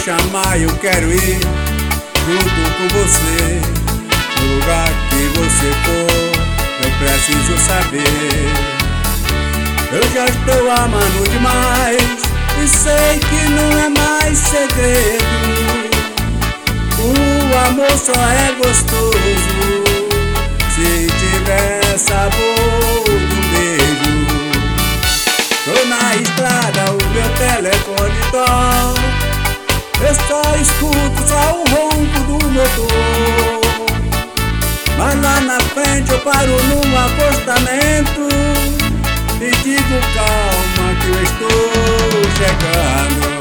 chamar eu quero ir junto com você. No lugar que você for, eu preciso saber. Eu já estou amando demais e sei que não é mais segredo. O amor só é gostoso se tiver sabor do beijo. Tô na estrada, o meu telefone toca, eu só escuto só o ronco do motor. Mas lá na frente eu paro num acostamento e digo calma que eu estou chegando.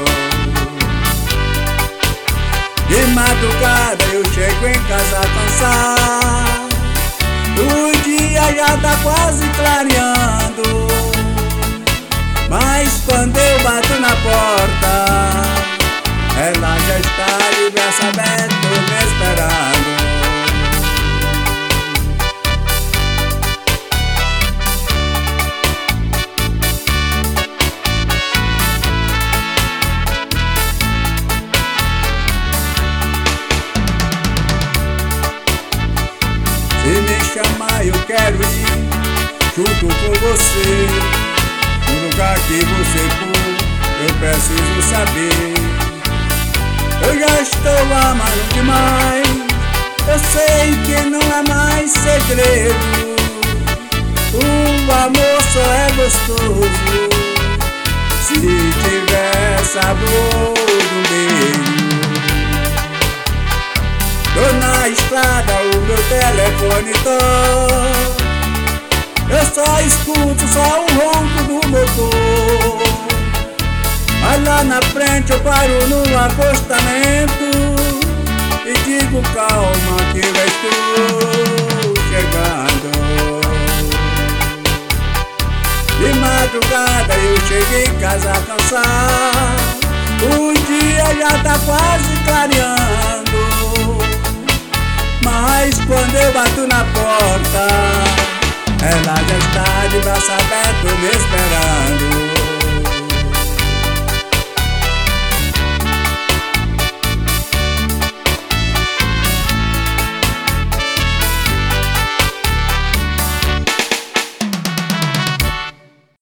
De madrugada eu chego em casa cansado, o dia já tá quase clareando. Mas quando eu bato na porta, ela já está de braço aberto me esperando. Se me chamar eu quero ir junto com você. No lugar que você for, eu preciso saber. Eu já estou amando demais, eu sei que não é mais segredo. O amor só é gostoso se tiver sabor do beijo. Tô na estrada, o meu telefone toca, eu só escuto só o ronco do motor. Mas lá na frente eu paro num acostamento e digo calma que eu estou chegando. De madrugada eu cheguei em casa cansado, o dia já tá quase clareando. Mas quando eu bato na porta, ela já está de braço aberto me esperando.